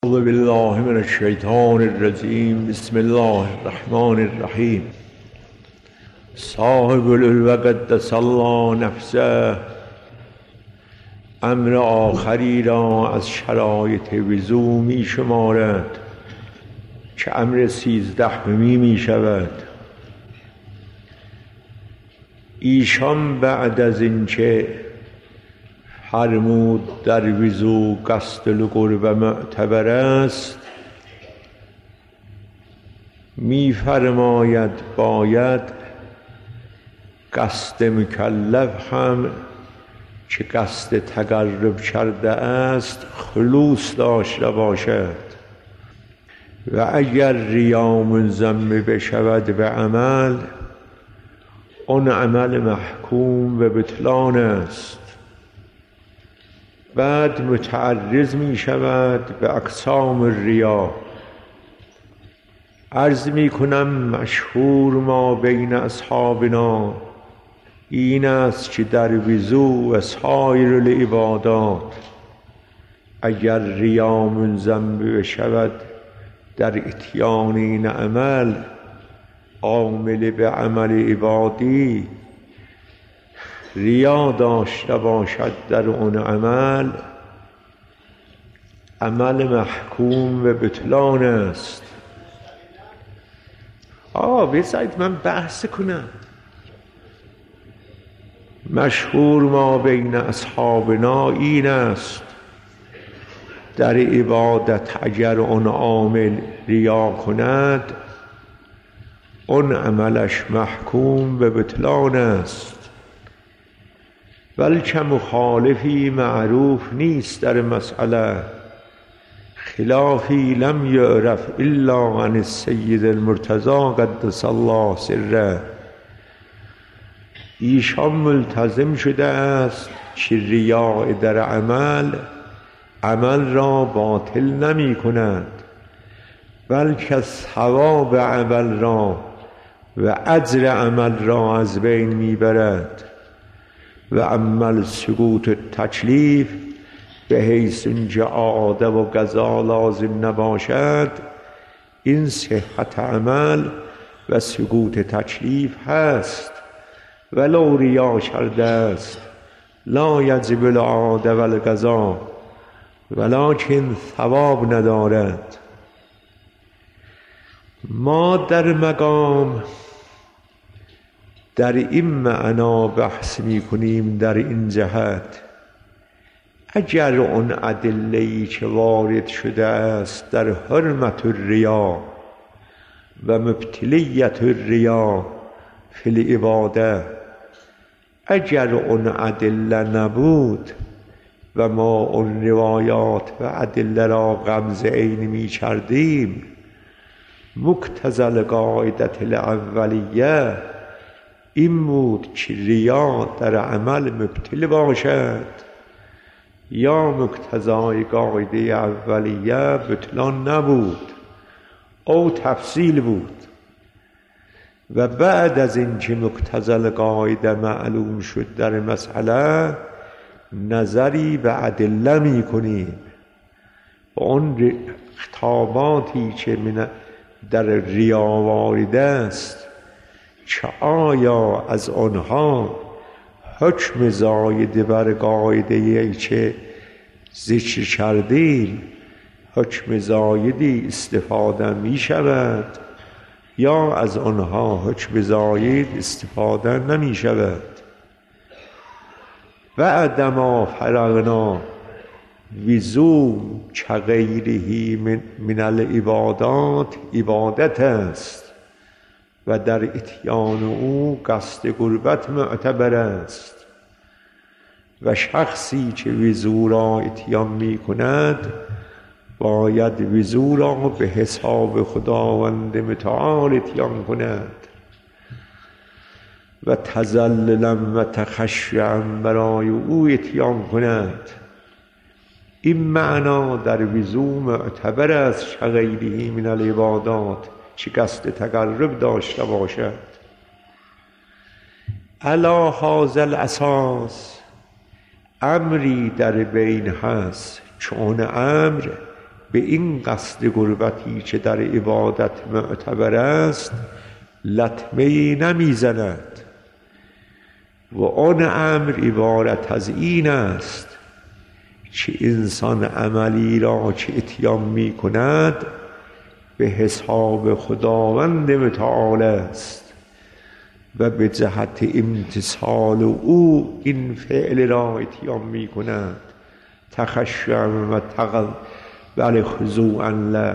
اعوذ بالله من الشیطان الرجیم. بسم الله الرحمن الرحیم. صاحب العلو قدس الله نفسه امر آخری را از شرایط وضو می شمارد که امر 13 می شود. ایشان بعد از اینکه فرمود در وضو قصد القرب معتبر است، می فرماید باید قصد مکلف هم که قصد تقرب کرده است خلوص داشته باشد و اگر ریا ملزم بشود به عمل، آن عمل محکوم به بطلان است. بعد متعرض می شود به اقسام ریا. عرض می کنم مشهور ما بین اصحابنا این است که در وضو و سایر العبادات اگر ریا ملزم بشود در اتیان این عمل، عامل به عمل عبادی ریا داشته باشد در اون عمل، عمل محکوم به بطلان است. بذارید من بحث کنم. مشهور ما بین اصحابنا این است در عبادت اگر اون عامل ریا کند، اون عملش محکوم به بطلان است، بلکه مخالفی معروف نیست در مسئله. خلافی لم یعرف الا عن السید المرتضی قدس الله سره. ایشان ملتزم شده است که ریاء در عمل را باطل نمی کند، بلکه ثواب عمل را و اجر عمل را از بین می برد. و عمل سقوط تکلیف به حیث اینجا عاده و قضا لازم نباشد، این صحت عمل و سقوط تکلیف هست. ولو ریا کرده است لا یجب العاده و القضا، ولکن ثواب ندارد. ما در مقام در این معنا بحث می کنیم. در این جهت اگر اون ادله‌ای که وارد شده است در حرمت الریا و مبتلیت الریا فی العباده، اگر اون ادله نبود و ما اون روایات و ادله را غمز عین می کردیم، مقتضی القاعده الاولیه این بود که ریا در عمل مبتل باشد، یا مقتضای قاعده اولیه بطلان نبود او تفصیل بود. و بعد از اینکه مقتضی القاعده معلوم شد در مسئله، نظری به ادله می کنیم و اون خطاباتی که در ریا وارد است که آیا از آنها حکم زاید بر قاعده‌ای که ذکر کردیم حکم زایدی استفاده می شود یا از آنها حکم زاید استفاده نمی شود. بعدما فرغنا وضو کغیره من العبادات عبادت است و در اتیان او قصد قربت معتبر است. و شخصی که وضو را اتیان می کند باید وضو را به حساب خداوند متعال اتیان کند و تذللا و تخشعا برای او اتیان کند. این معنا در وضو معتبر است غیره من العبادات که قصد تقرب داشته باشد. علی هذا الاساس امری در بین هست چون امر به این قصد غربتی که در عبادت معتبر است لطمه‌ای نمیزند و آن امر عبارت از این است که انسان عملی را که اتیان می کند به حساب خداوند متعال است و به جهت امتثال او این فعل را اتیان می کند تخشعا و تقبل خضوعا له.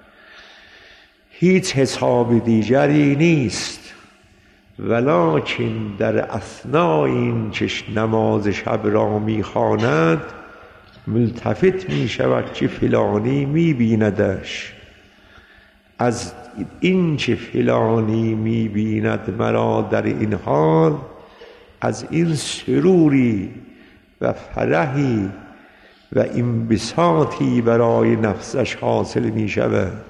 هیچ حساب دیگری نیست، ولکن در اثناء این که نماز شب را می خواند ملتفت می شود که فلانی می بیندش. از این که فلانی می بیند مرا در این حال، از این سروری و فرحی و انبساطی برای نفسش حاصل می شود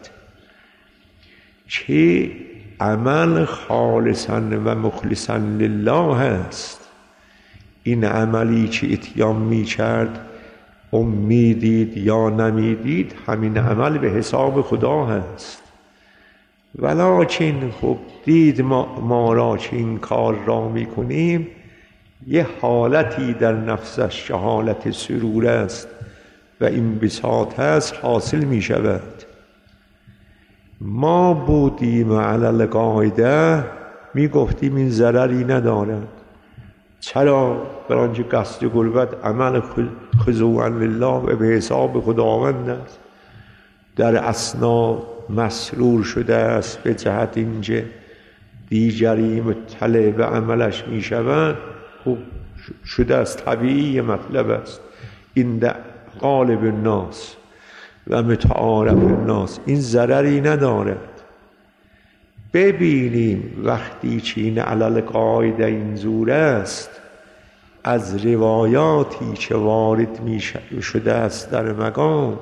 که عمل خالصا و مخلصا لله است. این عملی که اتیان می کرد امیدید یا نمیدید همین عمل به حساب خدا هست، ولکن خب دید ما را که این کار را می کنیم یه حالتی در نفسش که حالت سرور است و انبساط است حاصل می شود. ما بودیم علی القاعده می گفتیم این ضرری ندارد. چرا؟ برای آنکه قصد غربت عمل خضوعا لله و به حساب خداوند است، در اثنا مسرور شده است به جهت اینکه دیگری مطلع به عملش می شود. خوب شده است، طبیعی مطلب است، این در غالب الناس و متعارف الناس، این ضرری ندارد. ببینیم وقتی که این علل قاعده این زور است، از روایاتی که وارد می شده است در مقام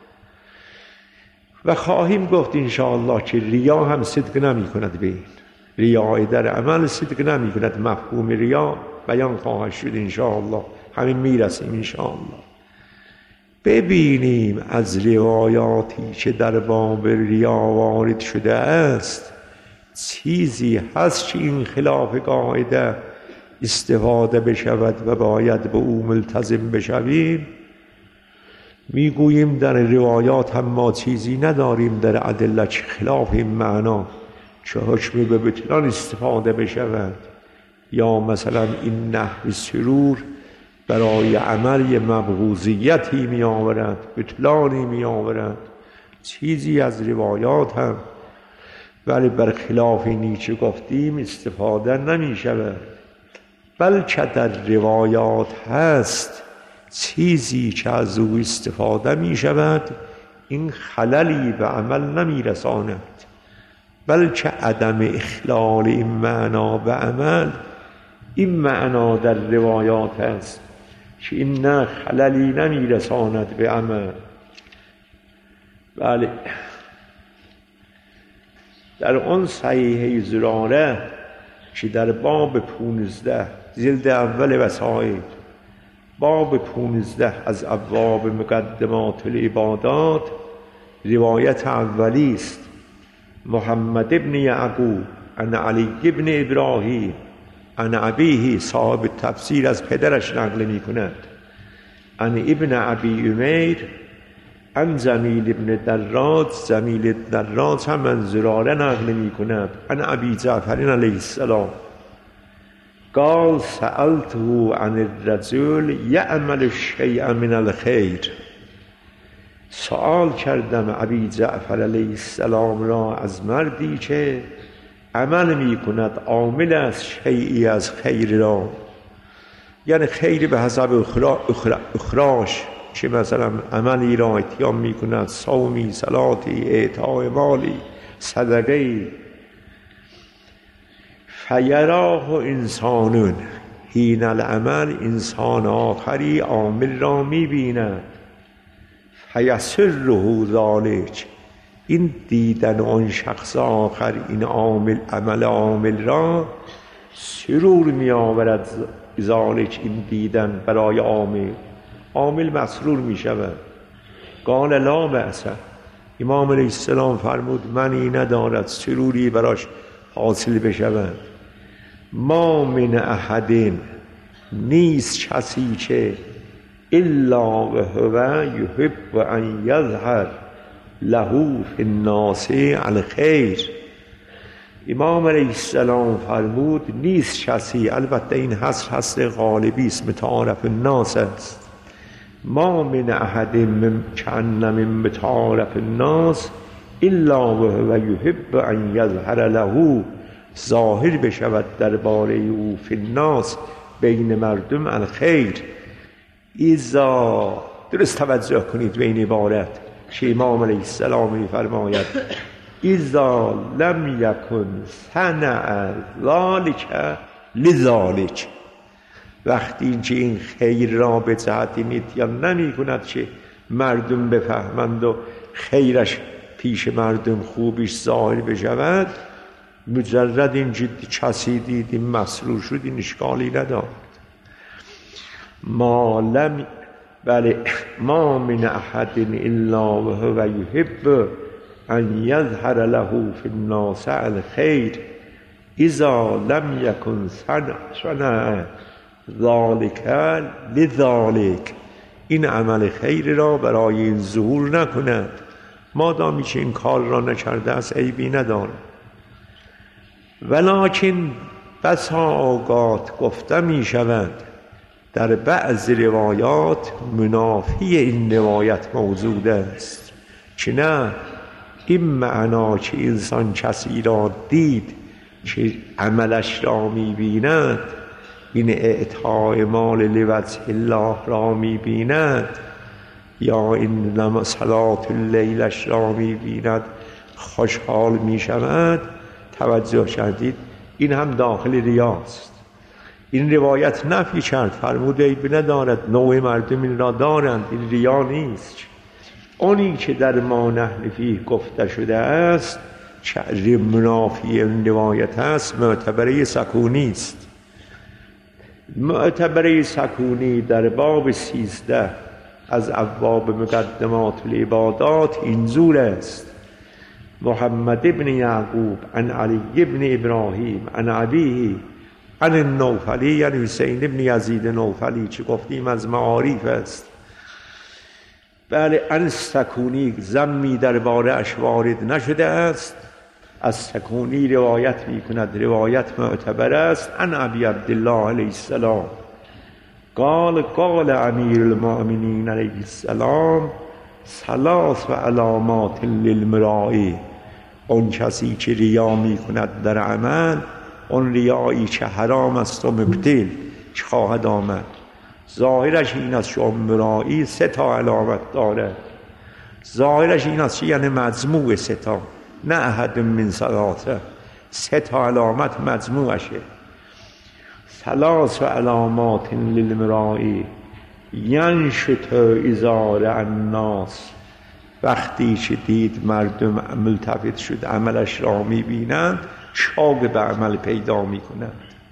و خواهیم گفت انشاءالله که ریا هم صدق نمی کند، به این ریای در عمل صدق نمی کند، مفهوم ریا بیان خواهد شد انشاءالله، همین میرسیم انشاءالله. ببینیم از روایاتی که در باب ریا وارد شده است چیزی هست که این خلاف قاعده استفاده بشود و باید به او ملتزم بشویم. میگوییم در روایات هم ما چیزی نداریم در ادله که خلاف این معنا که حکم به بطلان استفاده بشود، یا مثلا این نحو سرور برای عمل یه مبغوضیتی می آورد، بطلانی می آورد، چیزی از روایات هم ولی برخلاف اینی که گفتیم استفاده نمی شود، بلکه در روایات هست چیزی که از او استفاده می شود این خللی به عمل نمی رساند، بلکه عدم اخلال این معنا به عمل، این معنا در روایات هست که این نه خللی نمی رساند به عمل. بله، در آن صحیحه زراره که در باب 15 جلد اول وسائل، باب 15 از ابواب مقدمات العبادات، روایت اولی است محمد ابن یعقوب عن علی ابن ابراهیم عن ابیه، صاحب تفسیر از پدرش نقل می کند، عن ابن ابی امیر عن زمیل ابن دراج، زمیل دراج هم من زراره نقل می کند، عن ابی جعفر علیه السلام قال سألته عن الرجل یعمل شیئا من الخیر، سؤال کردم ابی جعفر علیه السلام را از مردی که عمل می کند، عامل از شیئی از خیر را، یعنی خیر به حسب اخراش، که مثلا عملی را اتیان می کند، صومی، صلاتی، اعطای مالی، صدقه‌ای، فیراه انسانون حین العمل، انسان آخری عامل را می بیند، فیسره ذلک، این دیدن آن شخص آخر این عامل، عمل عامل را سرور می آورد، ذلک این دیدن برای عامل، عامل مسرور می شود. قال لا بأس. امام علیه السلام فرمود منی ندارد سروری براش حاصل بشود. ما من احد نیست کسی که الا و هو یحب ان یظهر له فی الناس الخیر. امام علیه السلام فرمود نیست کسی، البته این حصر غالبی است، متعارف الناس است. ما من احد کان من متعارف الناس الا و هو یحب ان یظهر له، ظاهر بشود درباره او فی الناس بین مردم الخیر. ایزا درست توجه کنید به این عبارت که امام علیه السلام می‌فرماید ایزا لم یکن صنع ذلک لذلک. وقتی که این خیر را به جهت اتیان نمی کند که مردم بفهمند و خیرش پیش مردم خوبیش ظاهر بشود، مجرد این جدی کسی دید این مسرور شد، این اشکالی ندارد. ما من احد الا و هو یحب ان یظهر له فی الناس الخیر اذا لم یکن صنع ذالک لذالک. این عمل خیر را برای این ظهور نکند، مادامی که این کار را نکرده است عیبی ندارد. ولکن بسا اوقات گفته می شود در بعض روایات منافی این روایت موجود است که نه، این معنا که انسان کسی را دید که عملش را می بیند، این اعطاء مال لوجه الله را می بیند، یا این صلات اللیلش را می بیند خوشحال می شود، توجه کردید این هم داخل ریاست. این روایت نفی کرد، فرمود عیب ندارد، نوع مردم این را دارند، این ریا نیست. اونی که در ما نحن فیه گفته شده است که منافی این روایت است، معتبره سکونی است. معتبره سکونی در باب 13 از ابواب مقدمات العبادات اینجور است: محمد ابن یعقوب عن علی ابن ابراهیم عن ابیه عن النوفلی، یعنی حسین ابن یزید نوفلی، چه گفتیم از معارف است. بله، عن سکونی ذمی درباره اش وارد نشده است، از سکونی روایت می کند، روایت معتبر است. عن ابی عبدالله علیه السلام قال امیر المؤمنین علیه السلام ثلاث علامات للمرائی. اون کسی که ریا می کند در عمل، اون ریایی که حرام است و مبطل که خواهد آمد، ظاهرش این است که اون مرائی 3 علامت دارد. ظاهرش این است یعنی مجموع 3، نه احد من 3، 3 علامت مجموعشه. ثلاث علامات للمرائی ینشط ازار الناس. وقتی که دید مردم ملتفت شد عملش را میبینند، شوق به عمل پیدا میکنند.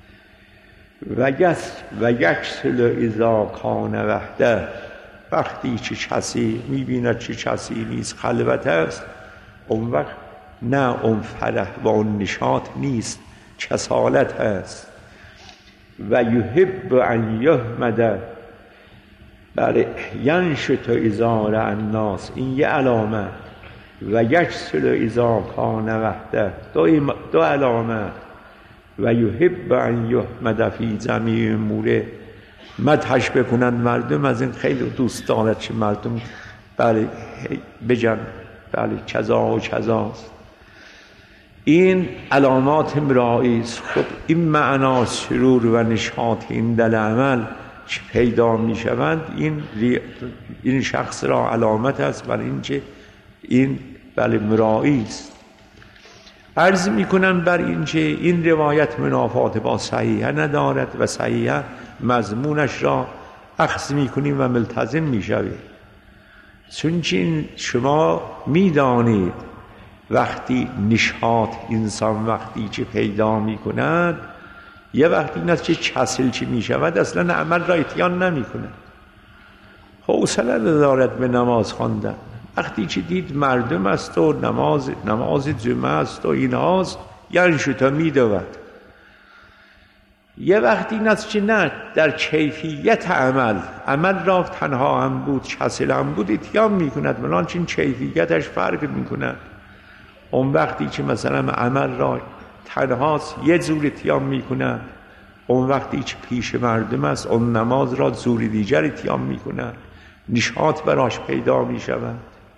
و یکسل اذا کان وحده. وقتی که کسی میبیند که کسی نیست، خلوت است، اون وقت نه اون فرح و اون نشاط نیست، کسالت است. و یحب ان یحمد. بله، ینشط ازار الناس، این یه علامه. و یکسل اذا کان وحده، 2 علامه. و یحب ان یحمد فی جمیع اموره. مدحش بکنند مردم، از این خیلی دوست دارد که مردم بله بجن بله کذا و کذاست. این علامات مرائی است. خب این معنا سرور و نشاط این در عمل که پیدا می شوند، این شخص را علامت است بر این که این بله مرائی است. عرض می کنم بر این که این روایت منافات با صحیحه ندارد و صحیحه مضمونش را اخذ می کنیم و ملتزم می شویم. چون شما می دانید وقتی نشاط انسان وقتی که پیدا می کند، یه وقتی این است که کسل چی می شود، اصلا عمل را اتیان نمی کند. حوصله ندارد به نماز خواندن. وقتی که دید مردم است و نماز جمعه است و اینهاست، یعنی شتا میدود. یه وقتی این است که نه، در کیفیت عمل را تنها هم بود، کسل هم بود، اتیام میکند، منانچه این کیفیتش فرق میکند. اون وقتی که مثلا عمل را تنهاست یه زور اتیام میکند، اون وقتی که پیش مردم است اون نماز را زور دیگر اتیام میکند، نشاط براش پیدا میشود.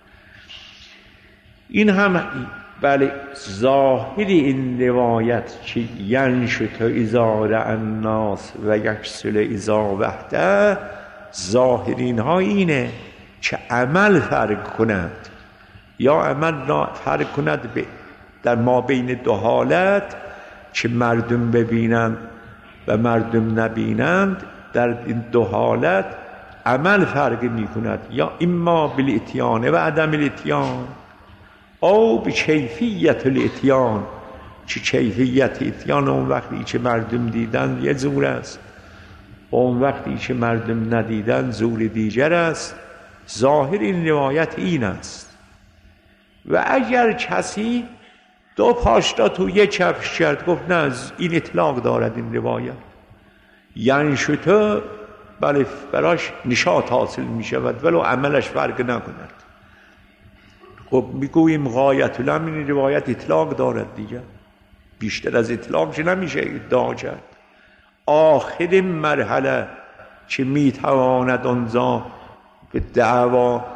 این هم بله ظاهر این روایت که ینشط اذا رأى الناس و یکسل اذا وحده، ظاهر اینها اینه که عمل فرق کند، یا عمل را فرق کند در ما بین دو حالت که مردم ببینند و مردم نبینند. در این دو حالت عمل فرق می کند، یا اما بالاتیان و عدم الاتیان او به کیفیت الاتیان، چه کیفیت اتیان اون وقتی که مردم دیدن یه زور است، اون وقتی که مردم ندیدن زور دیگر است. ظاهر این روایت این است. و اگر کسی دو پاشتا تو یه کفش کرد، گفت نه این اطلاق دارد این روایت، یعنی شده بله براش نشاط حاصل می شود ولو عملش فرق نکند. خب میگوییم غایت الامر این روایت اطلاق دارد دیگر، بیشتر از اطلاق نمیشه ادعا کرد. آخر مرحله که میتواند آنجا به دعوا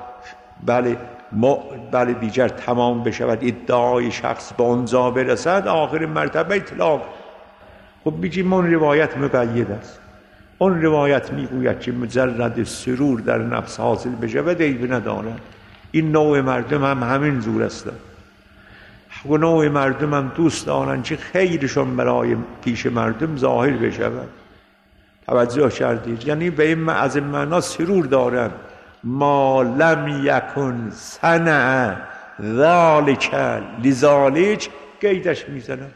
بله دیگر تمام بشود، ادعای شخص به آنجا برسد، آخر مرتبه اطلاق. خب میگیم اون روایت مقید است، اون روایت میگوید که مجرد سرور در نفس حاصل بشود عیب ندارد. این نوع مردم هم همین زور است. نوع مردم هم دوست دارن که خیرشون برای پیش مردم ظاهر بشود. توجه کردید؟ یعنی به این از این معنا سرور دارن. ما لم یکن صنع ذالک لذالک قیدش میزنن.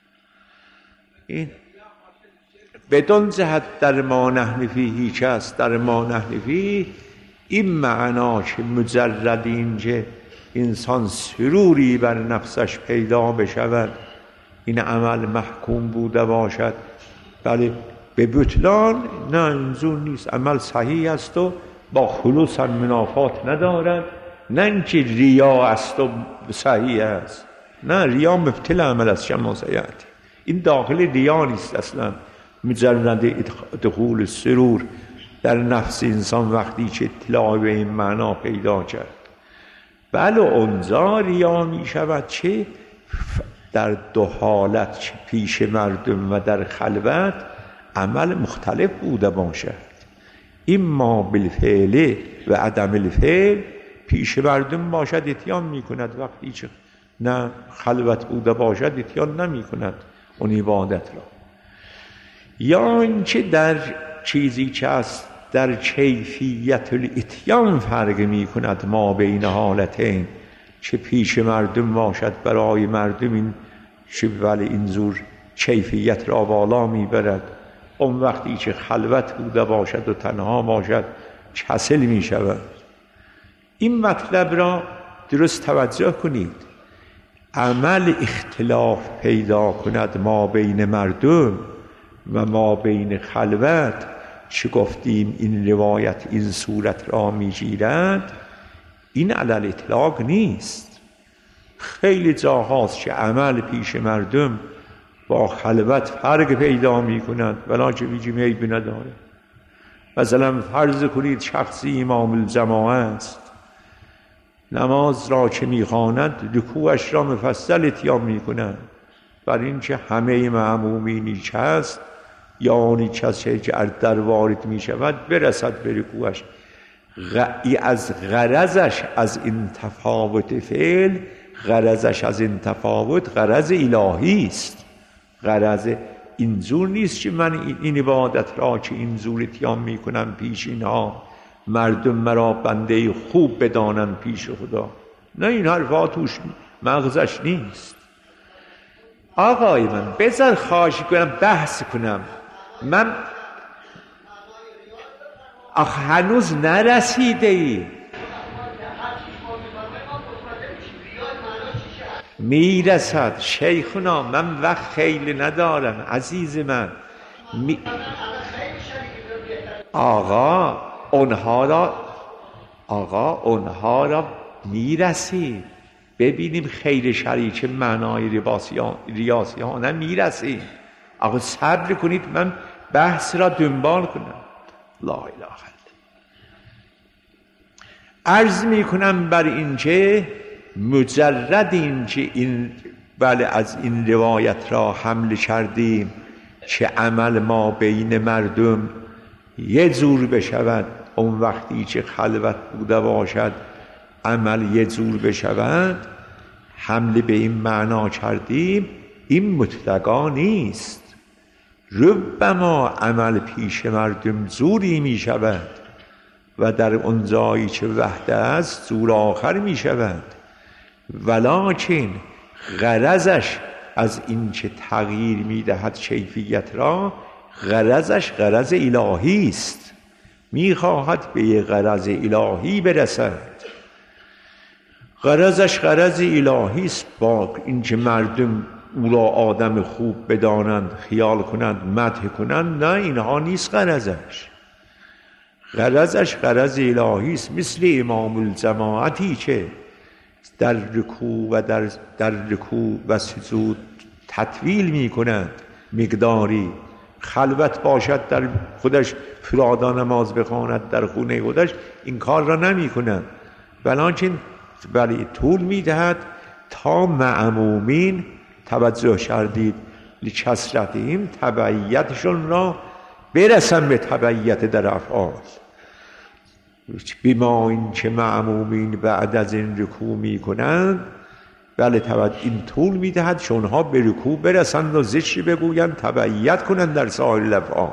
این بدون جهت در ما نحن فیه هیچ است. در ما نحن فیه این معنا که مجرد اینکه انسان سروری بر نفسش پیدا بشود این عمل محکوم بوده باشد بله به بطلان، نه اینجور نیست. عمل صحیح است و با خلوص منافات ندارد، نه اینکه ریا است و صحیح است. نه، ریا مبطل عمل است. شما سیعتی این داخل ریا نیست اصلا. مجرد دخول سرور در نفس انسان وقتی که اطلاع به این معنا پیدا کرد، بله اونجا ریا می شود چه در دو حالت، چه پیش مردم و در خلوت عمل مختلف بوده باشد. اما بالفعل و عدم الفعل، پیش مردم باشد اتیان می کند، وقتی که نه خلوت بوده باشد اتیان نمی کند اون عبادت را. یا اینکه در چیزی که است در کیفیت الاتیان فرق می کند ما بین حالتین، چه پیش مردم باشد برای مردم این چه ولی این زور کیفیت را بالا می برد، اون وقتی که خلوت بوده باشد و تنها باشد کسل می شود. این مطلب را درست توجه کنید. عمل اختلاف پیدا کند ما بین مردم و ما بین خلوت، چه گفتیم این روایت این صورت را میگیرد، این علل اطلاق نیست. خیلی جاهاست که عمل پیش مردم با خلوت فرق پیدا می کند ولی که بیجیم عیب نداره. مثلا فرض کنید شخصی امام الجماعه است، نماز را که میخواند رکوعش را مفصل اتیان می کند، بر این که همه مأمومینی که هست یا اونی کسی که در وارد می شود برسد به رکوعش. از غرضش از این تفاوت فعل، غرضش از این تفاوت غرض الهی است. غرض اینجور نیست که من این عبادت را که اینجور اتیان می کنم پیش اینها مردم مرا بنده خوب بدانن پیش خدا. نه، این حرفا توش مغزش نیست. آقای من بذار خواهش کنم بحث کنم. من آخه هنوز نرسیده ای. میرسد شیخنا، من وقت خیلی ندارم عزیز من. آقا اونها را میرسیم. ببینیم خیر شری چه معنای ریاسی ها نمیرسیم. آقا صبر کنید من بحث را دنبال کنم. لا اله الا الله. عرض میکنم بر اینکه مجرد اینکه بله از این روایت را حمل کردیم که عمل ما بین مردم یه جور بشود، اون وقتی که خلوت بوده باشد عمل یه جور بشود، حمل به این معنا کردیم، این مطلقا نیست. ربما عمل پیش مردم زوری می شود و در اون جایی که وحده است زور آخر می شود، ولکن غرضش از این که تغییر می دهد کیفیت را، غرضش غرض الهی است، می خواهد به یه غرض الهی برسد. غرضش غرض الهی است، با اینکه مردم او را آدم خوب بدانند، خیال کنند، مدح کنند، نه، اینها نیست غرضش. غرضش غرض الهی است، مثل امام الجماعتی که در رکوع و سجود تطویل می کند، مقداری خلوت باشد در خودش، فرادا نماز بخواند در خونه خودش، این کار را نمی کند، ولکن ولی طول می دهد تا معمومین توجه کردید لکثرتهم تبعیتشون را برسن به تبعیت در افعال. بما این که معمومین بعد از این رکوع می کنند، بله این طول می دهد شونها به رکوع برسند و ذکر بگویند، تبعیت کنند در سایر الافعال.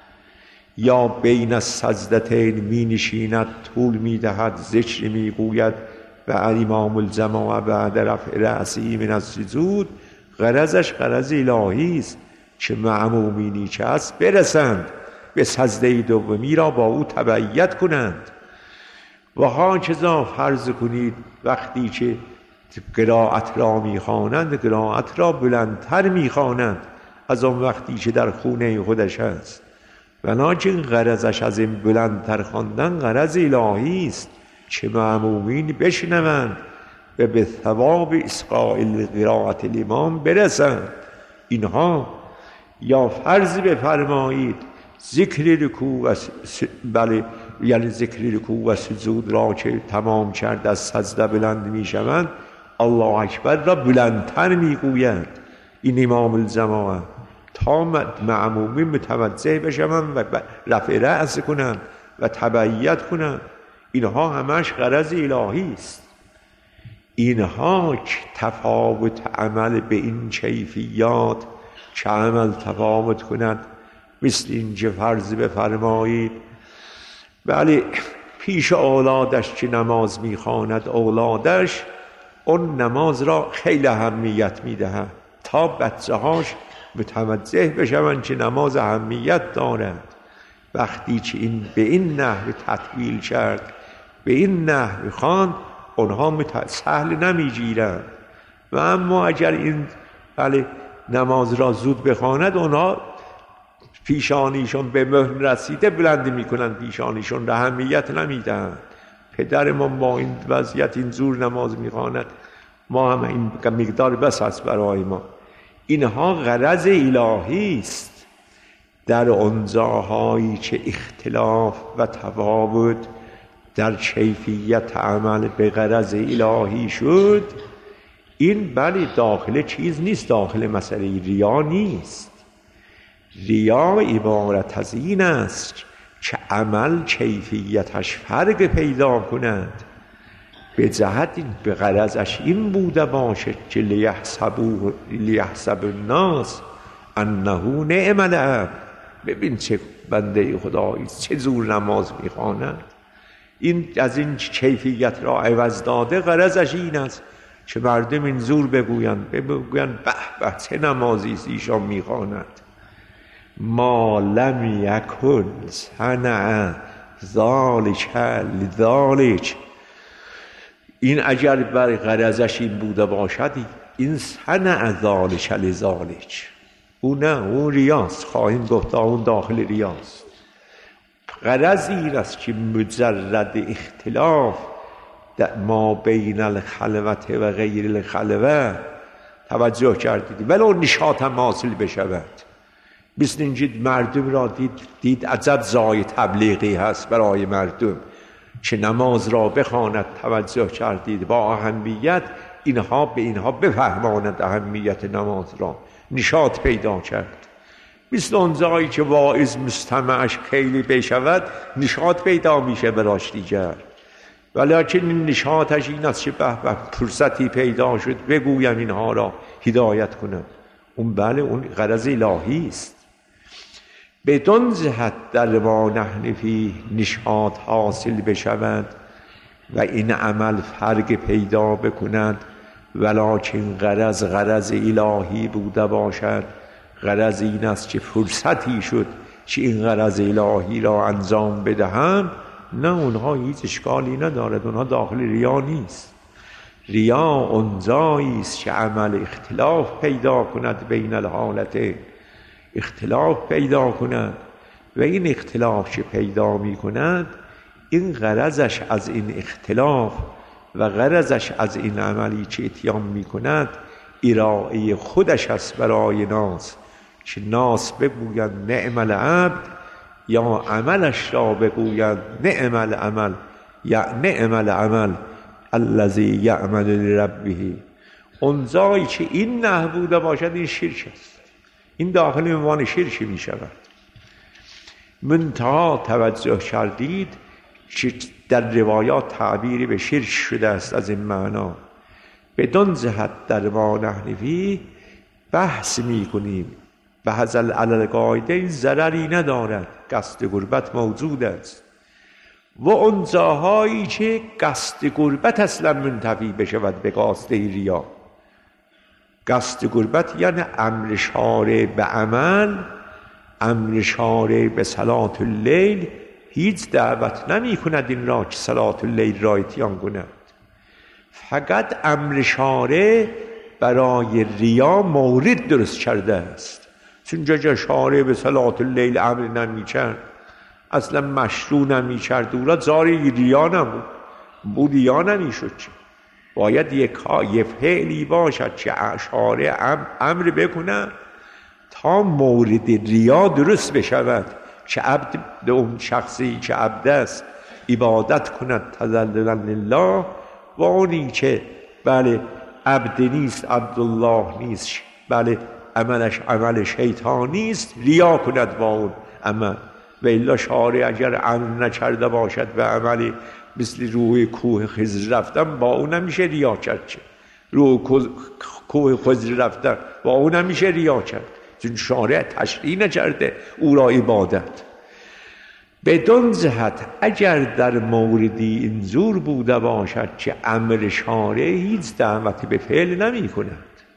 یا بین السجدتین می نشیند، طول می دهد، ذکر می گوید و امام الجماعه بعد رفع رأسی من السجود، غرضش غرض الهی است که معمومینی که است برسند به سجده دومی را با او تبعیت کنند. و هاکذا فرض کنید وقتی که قرائت را میخوانند، قرائت را بلندتر میخوانند از آن وقتی که در خونه خودش است، ولکن غرضش از این بلندتر خواندن غرض الهی است که معمومین بشنوند و به ثواب اسقاء قرائت الامام برسند. اینها یا فرض بفرمایید ذکر رکوع و یعنی ذکر رکوع و سجود را که تمام کرد از سجده بلند می شوند، الله اکبر را بلندتر می گویند این امام الجماعه، تا معمومین متوجه بشوند و رفع رأس کنند و تبعیت کنند. اینها همش غرض الهی است. اینها که تفاوت عمل به این کیفیات که عمل تفاوت کند، مثل این که فرض بفرمایید بله پیش اولادش که نماز میخواند، اولادش اون نماز را خیلی اهمیت میدهد تا بچه هاش متوجه بشوند که نماز اهمیت دارد. وقتی که این به این نحو تطویل کرد، به این نحو خواند، اونها سهل نمیگیرند. و اما اگر این بله نماز را زود بخواند، اونها پیشانیشون به مهر رسیده بلند میکنند، پیشانیشون را اهمیت نمیدهند. پدرمان با این وضعیت این زور نماز میخواند، ما هم این مقدار بس است برای ما. اینها غرض الهی است. در آنجاهایی که اختلاف و تفاوت در کیفیت عمل به غرض الهی شد، این بله داخل چیز نیست، داخل مسئله ریا نیست. ریا عبارت از این است که عمل کیفیتش فرق پیدا کند، به جهت این به غرضش این بوده باشد که لیحسب الناس انه نعم العبد. ببین چه بنده خدایی چه زور نماز میخواند، این از این کیفیت را عوض داده. غرضش این است که مردم این زور بگویند به به چه نمازی است ایشان میخواند. ما لم یکن صنع ذالک لذالک، این اگر بر غرضش این بوده باشد این صنع ذالک لذالک، او نه، اون ریاست. خواهیم گفت اون داخل ریاست. غرض این است که مجرد اختلاف در ما بین الخلوت و غیر الخلوت، توجه کردید، ولی اون نشاط هم حاصل بشود. مثل اینجا مردم را دید عجب زای تبلیغی هست برای مردم که نماز را بخواند، توجه کردید، با اهمیت اینها به اینها بفهماند اهمیت نماز را، نشاط پیدا کرد. مثل اون جایی که واعظ مستمعش خیلی بشود نشاط پیدا میشه براش دیگر، ولیکن این نشاطش این است که به فرصتی پیدا شد بگویم اینها را هدایت کنم. اون بله، اون غرض الهی است. بدون جهت در ما نحن فی نشاط حاصل بشود و این عمل فرق پیدا بکند، ولکن غرض الهی بوده باشد. غرض این است که فرصتی شد که این غرض الهی را انجام بدهم، نه، اونها هیچ اشکالی ندارد، اونها داخل ریا نیست. ریا اونجایی است که عمل اختلاف پیدا کند بین الحالتین، اختلاف پیدا کند و این اختلاف که پیدا می کند این غرضش از این اختلاف و غرضش از این عملی که اتیان می کند ارائه خودش است برای ناس، که ناس بگویند نعم العبد، یا عملش را بگویند نعم العمل، یا نعم العمل الذی یعمل لربه. اون جایی که این نه بوده باشد این شرک است، این داخل عنوان شرک می شود. منتها توجه کردید که در روایات تعبیری به شرک شده است از این معنا. بدون جهت در ما نحن فی بحث می کنیم، بحث علی قاعده این ضرری ندارد، قصد غربت موجود است. و اون جاهایی که قصد غربت اصلا منتفی بشود به قصد ریا. قصد غربت یعنی امر شارع به عمل، امر شارع به صلاة اللیل هیچ دعوت نمی کند این را که صلاة اللیل را اتیان کند. فقط امر شارع برای ریا مورد درست کرده است، چون جا شارع به صلاة اللیل امر نمی کرد، اصلا مشروع نمی کرد، او را جاری ریا نمود، بود ریا نمی شد. باید یک فعلی باشد که شارع امر بکنه تا مورد ریا درست بشود، که عبد به اون شخصی که عبد است عبادت کند تذللا لله، و اونی که بله عبد نیست، عبدالله نیست، بله عملش عمل شیطانی است، ریا کند با اون عمل. و الا شارع اگر عمل نکرده باشد و عملی مثل روی کوه خضر رفتن، با اون نمیشه ریا کرد. چه روی کوه خضر رفتن با اون نمیشه ریا کرد، چون شارع تشریع نکرده او را عبادت. بدون جهت اگر در موردی اینجور بوده باشد که امر شارع هیچ دعوت به فعل نمی کند،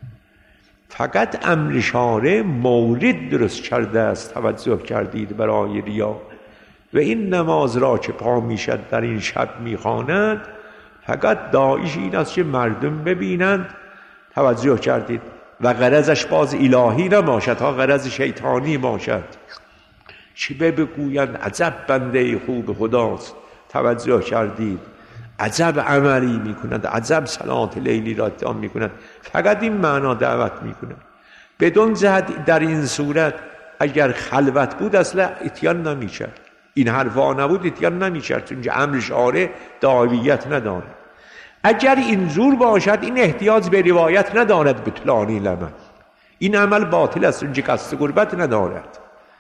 فقط امر شارع مورد درست کرده است، توجه کردید، برای ریا، و این نماز را که پا میشد در این شب میخواند فقط داعیش این است که مردم ببینند، توجه کردید، و غرضش باز الهی نباشد، ها غرض شیطانی باشد، چه بگویند عجب بنده خوب خداست، توجه کردید، عجب عملی میکنند، عجب صلاة لیلی را اتیان میکنند، فقط این معنا دعوت میکنند. بدون جهت در این صورت اگر خلوت بود اصلا اتیان نمیکرد، این حرفا نبود اتیان نمیکرد، چون امر شارع دعویت ندارد. اگر این زور باشد این احتیاج به روایت ندارد به طلانی لمن، این عمل باطل است، اونجا قصد غربت ندارد،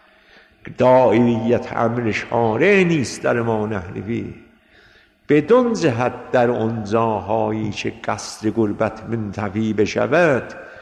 داعیت امر شارع نیست در ما نحن فی. بدون جهت در اونجاهایی که قصد غربت منتفی بشود،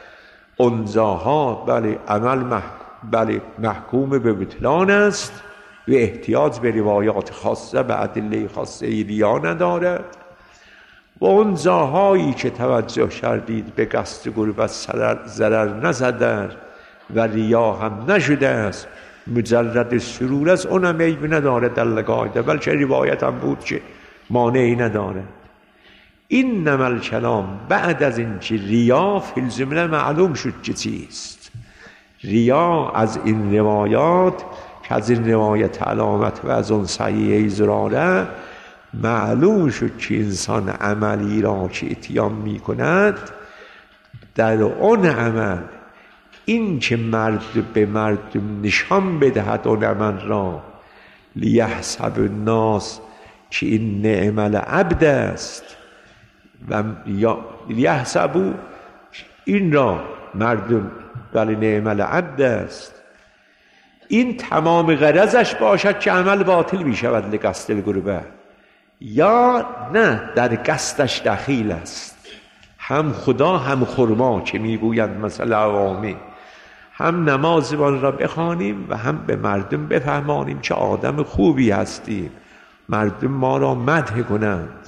اونجاها بله عمل محکوم به بطلان است و احتیاج به روایات خاصه به ادله خاصه ریا ندارد. و اون جاهایی که توجه کردید به قصد غربت ضرر نزده و ریا هم نشده است، مجرد سرور است، اونم عیب نداره در لقایده، بلکه روایت هم بود که مانعی نداره. این نمل کلام بعد از این که ریا فی الجمله معلوم شد که چیست. ریا از این روایات که از این روایت علامت و از اون صحیح زراره معلوم شد که انسان عملی را که اتیان می کند در اون عمل این که مرد به مردم نشان بدهد اون عمل را، لیحسب الناس که این نعم العبد است و یا لیحسبوا این را مردم ولی نعم العبد است، این تمام غرضش باشد که عمل باطل می شود لقصد القربه، یا نه در قصدش دخیل است. هم خدا هم خرما که میگویند مثلا عوامی، هم نمازمان را بخوانیم و هم به مردم بفهمانیم که آدم خوبی هستیم، مردم ما را مدح کنند.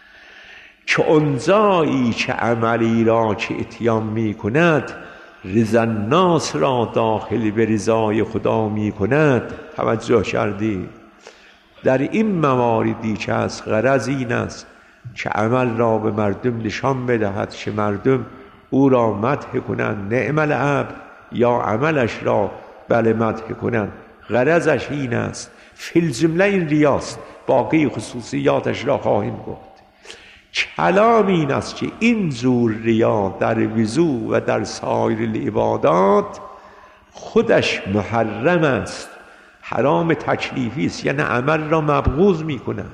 که اونجایی که عملی را که اتیان می کند رضا الناس را داخل به رضای خدا می کند. توجه کردی؟ در این مواردی که از غرض این است که عمل را به مردم نشان بدهد که مردم او را مدح کنند، نعم العبد، یا عملش را بله مدح کنند، غرضش این است. فی الجمله این ریاست، باقی خصوصیاتش را خواهیم گفت. کلام این است که این زور ریا در وضو و در سایر العبادات خودش محرم است، حرام تکلیفی است، یعنی عمل را مبغوض می کند.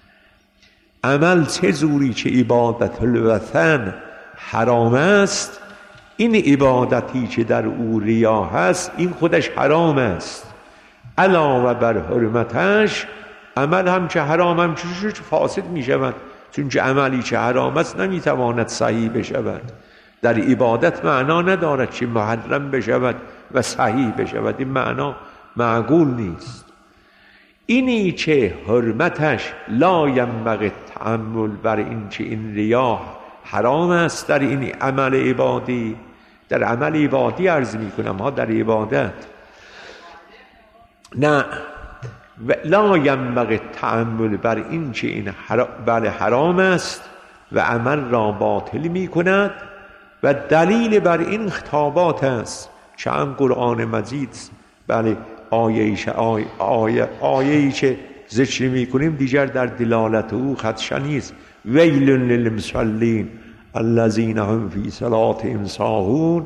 عمل چه زوری که عبادت الوثن حرام است، این عبادتی که در او ریا هست این خودش حرام است. علاوه بر حرمتش عمل هم که حرام هم چه فاسد می شود، چون که عملی که حرام است نمی تواند صحیح بشود. در عبادت معنا ندارد که محرم بشود و صحیح بشود، این معنا معقول نیست. اینی که حرمتش لا ینبغی تأمل بر این که این ریا حرام است در این عمل عبادی، در عمل عبادی عرض می کنم ها، در عبادت نه، لا ینبغی تأمل بر این که این بله حرام است و عمل را باطل می کند. و دلیل بر این خطابات است که هم قرآن مجید بله آیه‌ای که ذکر می کنیم دیگر در دلالت او خدشنی است. ویل للمصلین الذین هم فی صلاتهم ساهون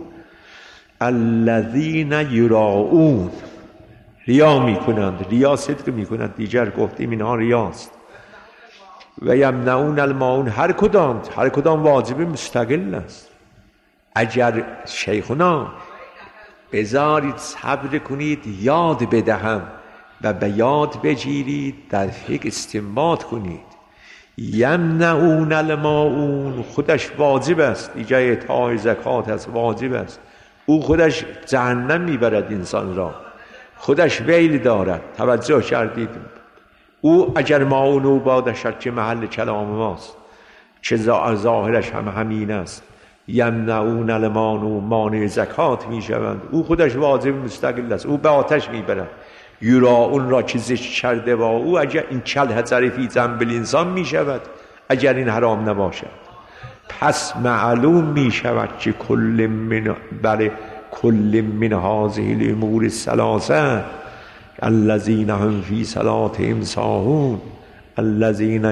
الذین یراؤون، ریا می کنند، ریا صدق می کنند، دیگر گفتیم اینها ریاست. و یمنعون الماعون، هر کدام واجب مستقل است. اگر شیخنا بذارید صبر کنید یاد بدهم و به یاد بگیرید، در فکر استنباط کنید. یمنعون الماعون خودش واجب است، دیگه اعطای زکات است، واجب است. او خودش جهنم میبرد انسان را، خودش ویل دارد. توجه کردید؟ او اگر ماعون او بادشد که محل کلام ماست، چه ظاهرش هم همین است. یمنعون الماعون، مانع زکات میشوند، او خودش واجب مستقل است، او به آتش میبرد. یراؤون را که ذکر کرده با او، اگر این کل فی ذنب الانسان میشود اگر این حرام نباشد. پس معلوم میشود که کل من هذه الامور الثلاثه الذین هم فی صلاتهم ساهون الذین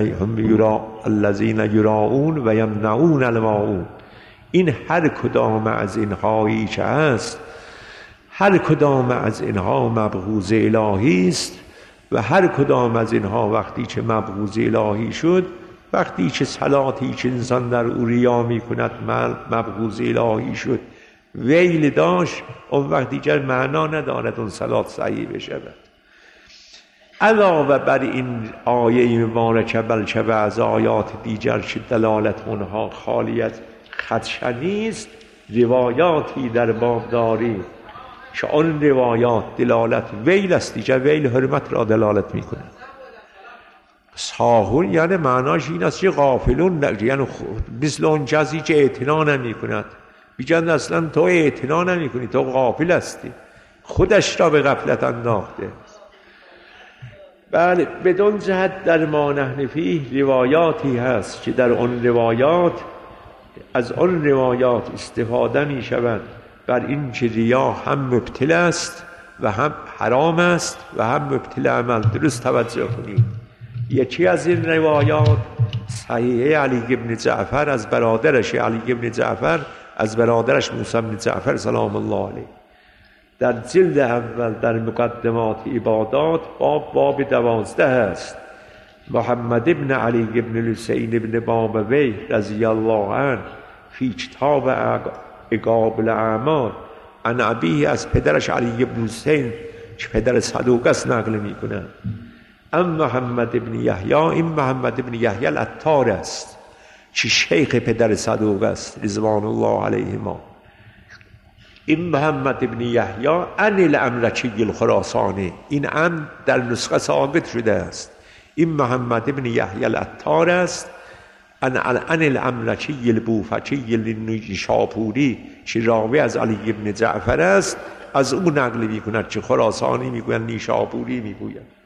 یراؤون و یمنعون الماعون، این هر کدام از اینهایی که هست، هر کدام از اینها مبغوض الهی است و هر کدام از اینها وقتی که مبغوض الهی شد، وقتی که صلاتی که انسان در او ریا می کند مبغوض الهی شد، ویل داشت، اون وقت دیگر معنا ندارد اون صلات صحیح بشود. علاوه بر این آیه مبارکه بلکه و از آیات دیگر که دلالت اونها خالیت خدشنی است، روایاتی در باب داری که آن روایات دلالت ویل است، دیگه ویل حرمت را دلالت می کند. ساهون یعنی معناش این است که غافلون، یعنی مثل اون کسی که اعتنا نمی کند. بیجند اصلا تو اعتنا نمی کنی، تو غافل هستی. خودش را به غفلت انداخته است. بله، بدون جهت در ما نحن فیه روایاتی هست که در آن روایات از آن روایات استفاده می شود بر این که ریا هم مبطل است و هم حرام است و هم مبطل عمل. درست توجه کنید. یکی از این روایات صحیح علی ابن جعفر از برادرش علی ابن جعفر از برادرش موسی بن جعفر سلام الله علیه در جلد اول در مقدمات عبادات باب 12 است. محمد ابن علی ابن الحسین ابن بابویه رضی الله عنه فی کتاب عقاب الاعمال عن ابیه از پدرش علی ابن حسین که پدر صدوق است نقل میکنه. محمد ابن یحیی، این محمد ابن یحیی العطار است که شیخ پدر صدوق است رضوان الله علیهما. این محمد ابن یحیی عن الامرچی الخراسانی، این عن در نسخه ثابت شده است. این محمد ابن یحیی العطار است عن الامرچی البوفچی النیشاپوری که راوی از علی ابن جعفر است، از او نقل میکند که خراسانی میگویند، نیشاپوری میگویند.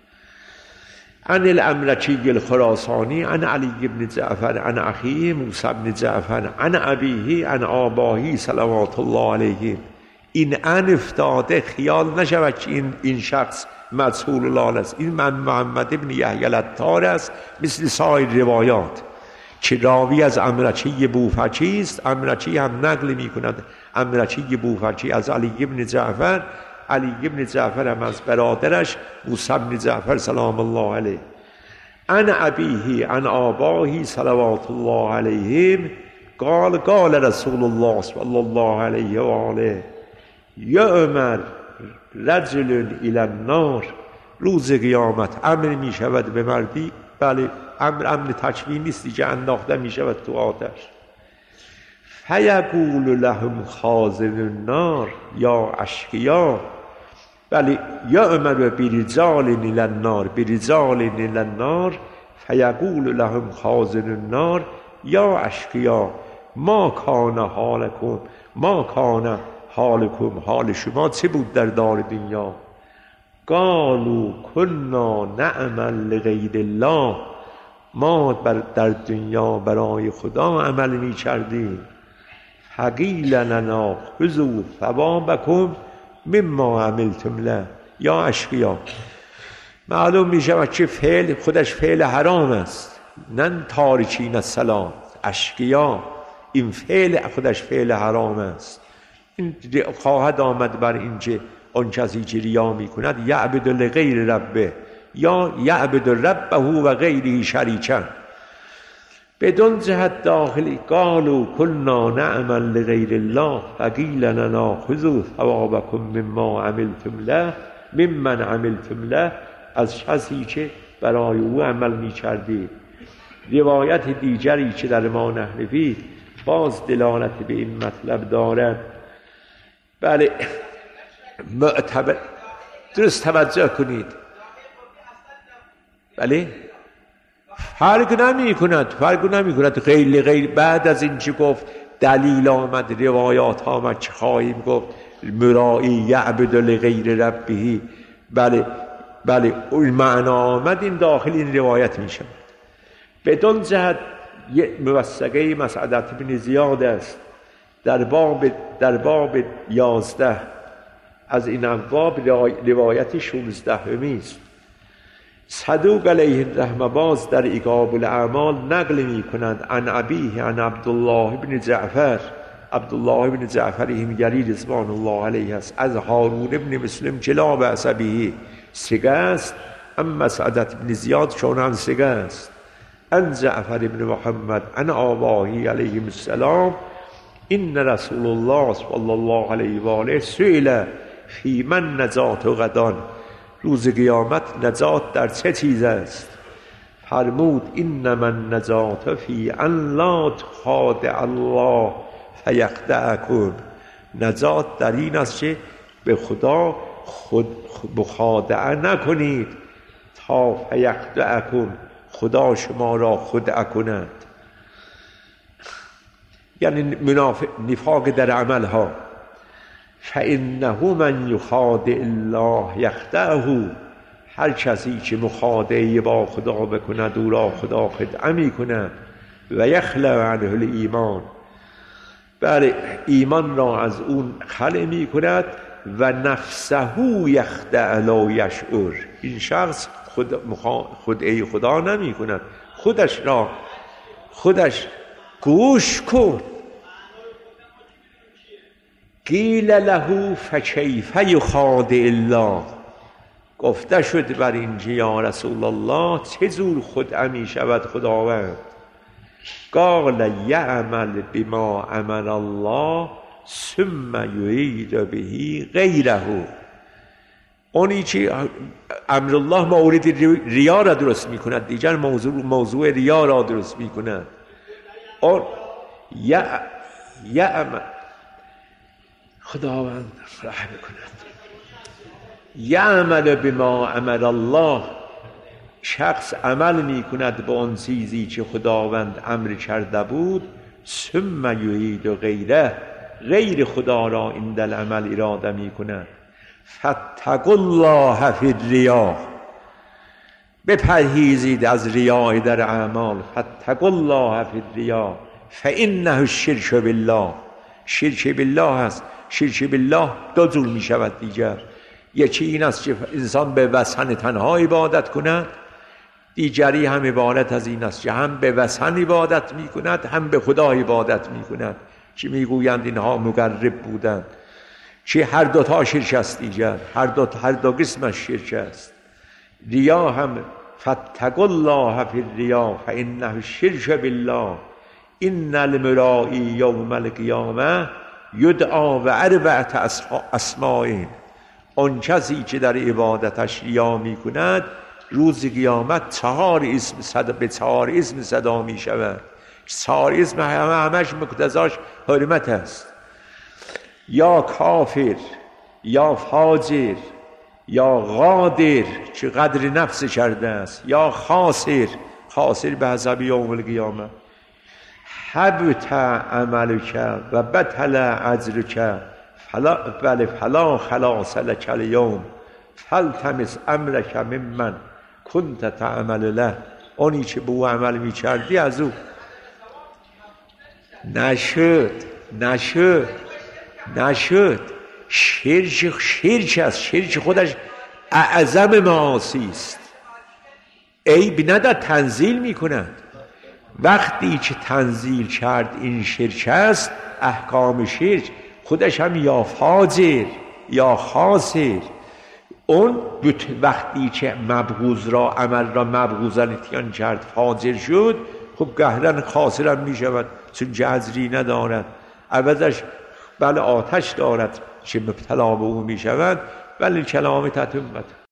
عن الامرچی الخراسانی عن علی ابن جعفر عن اخیه موسی بن جعفر عن ابیه عن آباهی صلوات الله علیه. این عن افتاده، خیال نشود که این شخص مجهول الله است. این محمد ابن یحیی العطار است، مثل سایر روایات که راوی از امرچی بوفچی است. امرچی هم نقل می کند، امرچی بوفچی از علی ابن جعفر، علی ابن جعفر هم از برادرش موسی بن جعفر سلام الله علیه. عن ابیه عن آباهی صلوات الله علیهم قال رسول الله صلی الله علیه و آله یؤمر رجل الی النار. روز قیامت امر می شود به مردی، بله امر تکوینی است که انداخته می شود تو آتش. فیقول لهم خازن النار یا اشقیا، بله یؤمر برجال الی النار، برجال الی النار فیقول لهم خازن النار یا اشقیا ما کان حالکم، ما کان حالکم، حال شما چه بود در دار دنیا؟ قالوا کنا نعمل لغیر الله، ما در دنیا برای خدا عمل می کردیم. فقیل لنا خذوا ثوابکم مما عملتم له یا اشقیا. معلوم می شود که فعل خودش فعل حرام است، نه تارکین الصلاة. اشقیا این فعل خودش فعل حرام است. این خواهد آمد بر این که آن کسی که ریا می کند یعبد لغیر ربه یا یعبد ربه و غیره شریکا. بدون جهت داخلی قالوا کنا نعمل لغیر الله فقیل لنا خذوا ثوابکم مما عملتم له، ممن عملتم له، از کسی که برای او عمل می کردید. روایت دیگری که در ما نحن فیه باز دلالت به این مطلب دارد. بله معتبر، درست توجه کنید. بله فرق نمی کند غیر بعد از این چی گفت دلیل آمد، روایات آمد، چه خواهیم گفت؟ مرائی یعبد لغیر ربه. بله اون معنا آمد، این داخل این روایت می شود. بدون جهت موثقه مسعدت بن زیاد است در باب 11 از این ابواب، روایت 16 است. صدوق علیه الرحمه باز در عقاب الاعمال نقل می کنند عن ابیه عن عبدالله بن جعفر. عبدالله بن جعفر همگری رضوان الله علیه است، از هارون بن مسلم که لا بأس به سگه است، اما مسعدت بن زیاد چون هم سگه است. عن جعفر بن محمد عن آباهی علیه السلام این رسول الله صلی الله علیه و آله سئل فی من نجات غدان، روز قیامت نجات در چه چیز است؟ فرمود انما النجات فی ان لا تخادع الله فیخدعکم، نجات در این است که به خدا خود مخادعه نکنید تا فیخدعکم، خدا شما را خدعه کند. یعنی نفاق در عمل ها. فانه من یخادع الله یخدعه، هر کسی که مخادعه با خدا بکند او را خدا خدعه می کند. و یخلع عنه الایمان، بله ایمان را از اون خلع می کند. و نفسه یخدع لا یشعر، این شخص خدعه خدا نمی کند، خودش گوش کن. قیل له فکیف یخادع الله، گفته شد بر این که یا رسول الله چه جور خدعه می شود خداوند؟ قال یعمل بما عمل الله ثم یرید به غیره، اونی که امرالله مورد ریا را درست می کند، دیگر موضوع ریا را درست می کند. اون یعمل، خداوند رحم کند، یعمل بما عمل الله، شخص عمل می کند به اون چیزی که خداوند امر کرده بود. ثم یرید غیره، غیر خدا را این دل عمل اراده می کند. فاتقوا الله فی الریا، بپرهیزید از ریای در اعمال. فاتقوا الله فی الریا فانه الشرک بالله، شرک بالله هست. شرک بالله دو جور می شود دیگر، یکی این است که انسان به وثن تنها عبادت کند، دیگری هم عبارت از این است که هم به وثن عبادت می کند هم به خدا عبادت می کند، که می گویند اینها مقرب بودند، که هر دوتا شرک است دیگر، هر دو قسمش شرک است. ریا هم فاتقوا الله فی الریا فانه الشرک بالله ان المرائی یوم القیامه یدعا و اربعة اسماء، آن کسی که در عبادتش ریا می کند روز قیامت 4 اسم به 4 اسم صدا می شود. 4 اسم همش مقتضاش حرمت است، یا کافر، یا فاجر، یا قادر که قدر نفس کرده است، یا خاسر به حسب یوم القیامه. حبط عملک و بطل اجرک فلا خلاص لک اليوم فالتمس امرک ممن کنت تعمل له، آنی که به او عمل می کردی از او. نشد شرک است. شرک خودش اعظم معاصی است، عیب ندارد، تنزیل می کند. وقتی که تنزیل کرد این شرک است، احکام شرک خودش هم یا فاجر یا خاسر. اون وقتی که مبغوض را عمل را مبغوضا اتیان کرد فاجر شد، خب گهرن خاسر هم می شود، چون جزری ندارد، عوضش بله آتش دارد که مبتلا به او می شود. ولی کلام تتمت